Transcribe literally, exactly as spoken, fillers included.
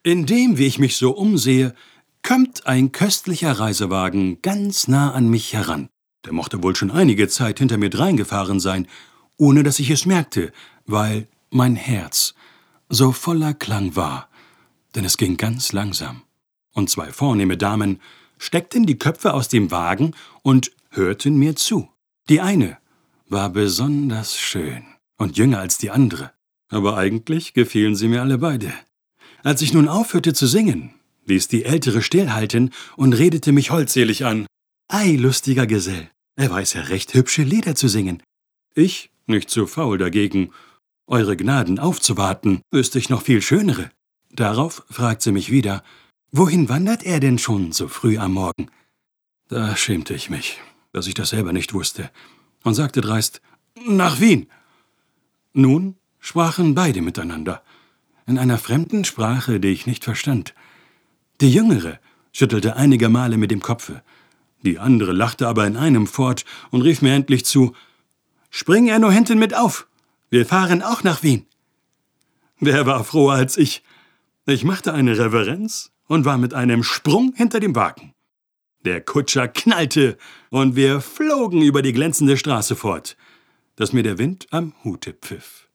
Indem, wie ich mich so umsehe, kommt ein köstlicher Reisewagen ganz nah an mich heran. Der mochte wohl schon einige Zeit hinter mir dreingefahren sein, ohne dass ich es merkte, weil mein Herz so voller Klang war, denn es ging ganz langsam. Und zwei vornehme Damen steckten die Köpfe aus dem Wagen und hörten mir zu. Die eine war besonders schön und jünger als die andere, aber eigentlich gefielen sie mir alle beide. Als ich nun aufhörte zu singen, ließ die Ältere stillhalten und redete mich holdselig an. »Ei, lustiger Gesell, er weiß ja recht hübsche Lieder zu singen. Ich, nicht zu faul dagegen, eure Gnaden aufzuwarten, wüsste ich noch viel schönere.« Darauf fragt sie mich wieder, »Wohin wandert er denn schon so früh am Morgen?« Da schämte ich mich, dass ich das selber nicht wusste, und sagte dreist, »Nach Wien.« Nun sprachen beide miteinander, in einer fremden Sprache, die ich nicht verstand. Die Jüngere schüttelte einige Male mit dem Kopfe, die andere lachte aber in einem fort und rief mir endlich zu, »Spring er nur hinten mit auf, wir fahren auch nach Wien.« Wer war froher als ich? Ich machte eine Reverenz und war mit einem Sprung hinter dem Wagen. Der Kutscher knallte und wir flogen über die glänzende Straße fort, dass mir der Wind am Hute pfiff.